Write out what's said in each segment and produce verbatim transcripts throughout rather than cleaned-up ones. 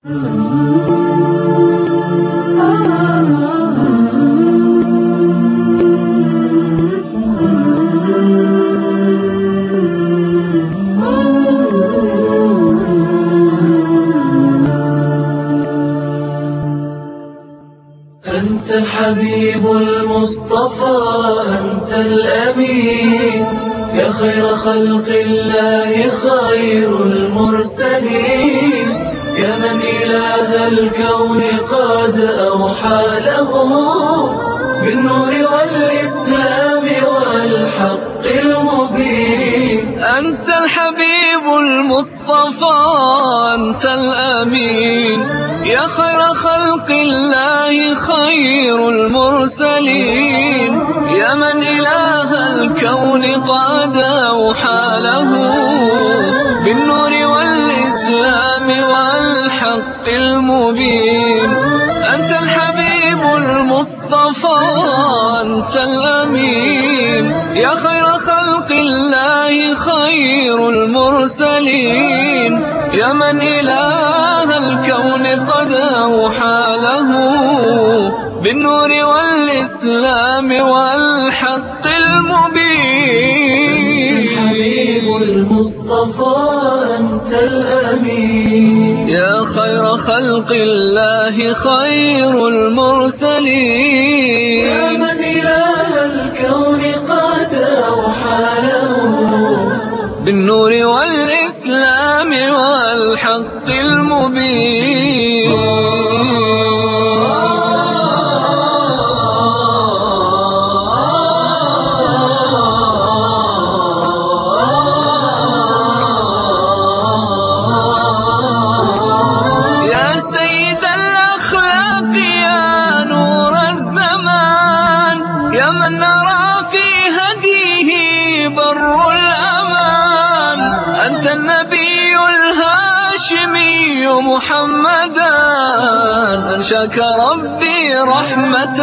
أنت الحبيب المصطفى، أنت الأمين، يا خير خلق الله، خير المرسلين، يا من إله الكون قد أوحى له بالنور والإسلام والحق المبين. أنت الحبيب المصطفى، أنت الأمين، يا خير خلق الله، خير المرسلين، يا من إله الكون قد أوحى له بالنور والإسلام والحق المبين. أنت الحبيب المصطفى، أنت الأمين، يا خير خلق الله، خير المرسلين، يا من إله الكون قد أوحى له بالنور والإسلام والحق المبين. الحبيب المصطفى، أنت الأمين، يا خير خلق الله، خير المرسلين، يا من إله الكون قد أوحى له بالنور والإسلام والحق المبين. يا سيد الأخلاق، يا نور الزمان، يا من نرى في هديه بر الأمان. أنت النبي الهاشمي محمدا، أنشاك ربي رحمة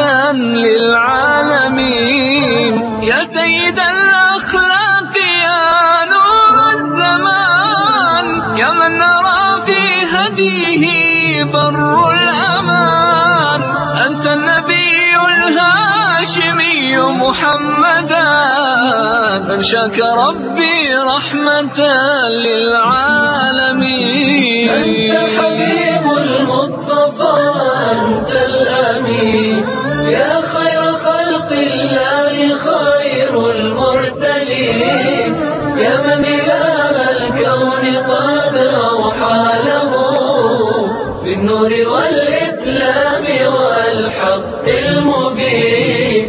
للعالمين. يا سيد الأخلاق، يا نور الزمان، يا من نرى في هديه بر الأمان. أنت النبي الهاشمي محمدا، أنشاك ربي رحمة للعالمين. أنت الحبيب المصطفى، أنت الأمين، يا خير خلق الله، خير المرسلين، يا من إله الكون قد أوحى له بالنور والإسلام والحق المبين.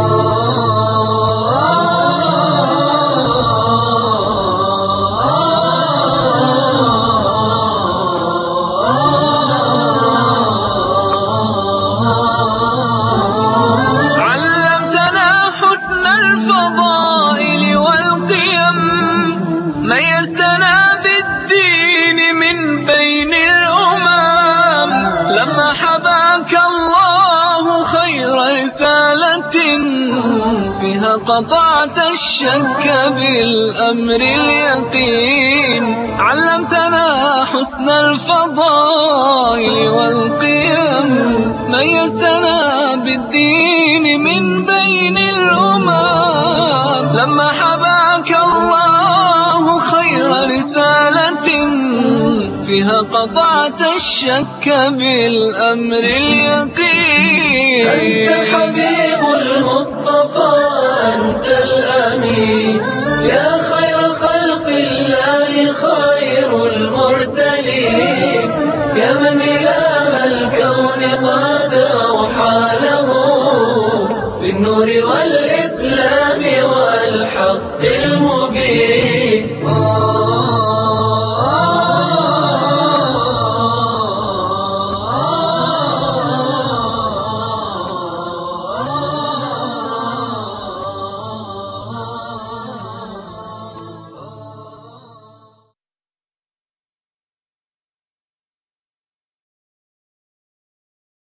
علمتنا حسن الفضائل والقيم، ميزتنا بالدين من بين الأمم. لما حباك الله خير رسالة، فيها قطعت الشك بالأمر اليقين. علمتنا حسن الفضائل والقيم، ميزتنا بالدين من بين الأمم. لما حباك الله خير رسالة، فيها قطعت الشك بالأمر اليقين. أنت الحبيب المصطفى، أنت الأمين، يا خير خلق الله، خير المرسلين، يا من إله الكون قد أوحى له بالنور والإسلام والحق المبين.